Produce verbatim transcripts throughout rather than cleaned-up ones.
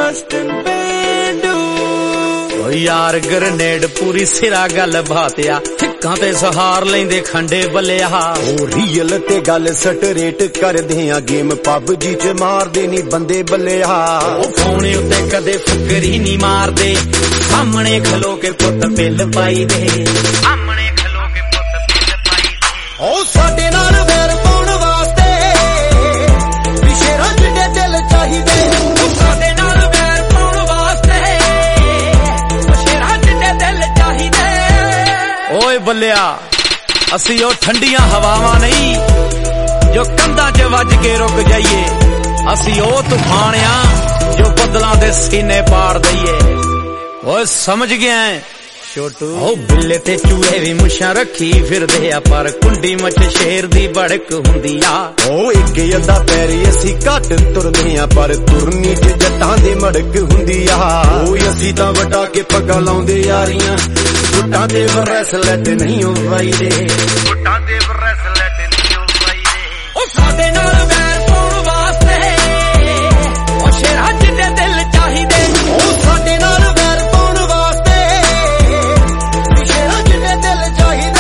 Austin Bandu ओ यार grenade पूरी सिरा गल भातिया ठिकां ते सहार लेंदे खंडे बलिया ओ रियल ते गल स्ट्रेट करदे आ गेम पबजी च मारदे नी बंदे बलिया ओ फोने उत्ते कदे फुकरी नी मारदे सामने खलो के पुत पिल पाई दे सामने खलो के पुत पिल पाई दे ओ साडे नाल वैर पाउण वास्ते विशेरां जिहड़े दिल चाहिदे साडे नाल वैर पाउण वास्ते विशेरां जिहड़े दिल चाहिदे ओए बल्लिया असी ओ ठंडियां हवावां नहीं जो कंधां च वज के रुक जाइए असी ओ तूफान आ जो बदलां दे सीने पाड़ दईए ओए समझ गया है छोटू ओ बिल्ले ते चूहे भी मुछां रखी फिरदे आ पर कुंडी मच शेर दी बड़क हुंदी आ ओ इक अद्धा पैरी असी घट तुरदे आ पर तुरनी च जट्टां दे मड़क हुंदी आ ओ असी तां वटा के पग्गां लाउंदे यारियां गुट्टां दे ब्रेसलेट नहीं ओ पाई दे गुट्टां दे ब्रेसलेट नहीं ओ पाई दे ओ साडे नाल वैर पाउण वास्ते ओ शेरां जिहड़े दिल चाहिदे ओ साडे नाल वैर पाउण वास्ते विशेरां जिहड़े दिल चाहिदे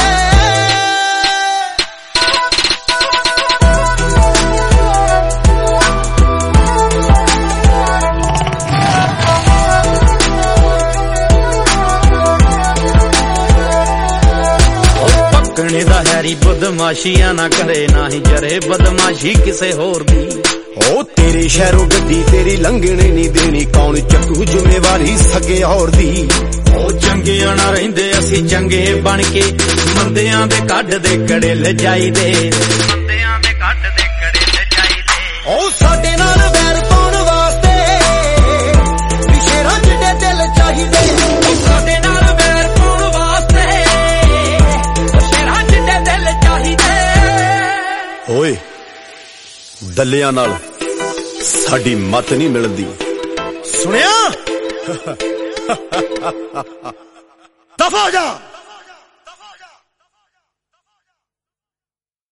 पकने दा हैरी बदमाशियां ना करे ना ही जरे बदमाशी किसे होर दी ओ तेरे शहरों गड्डी तेरी लंघने नहीं देनी कौन चक्कू जिम्मेवारी सगे और दी ओ चंगियां ना रहिंदे असी चंगे बन के मंदियां दे कढ दे कड़े लजाई दे मंदियां दे कढ दे कड़े लजाई दे ओ साडे नाल वैर पाउण वास्ते विशेरां जिहड़े दिल चाहिदे ओ साडे नाल वैर पाउण वास्ते विशेरां जिहड़े दिल चाहिदे ओए दलियां नाल साडी मत नहीं मिलदी सुनिया दफा हो जा।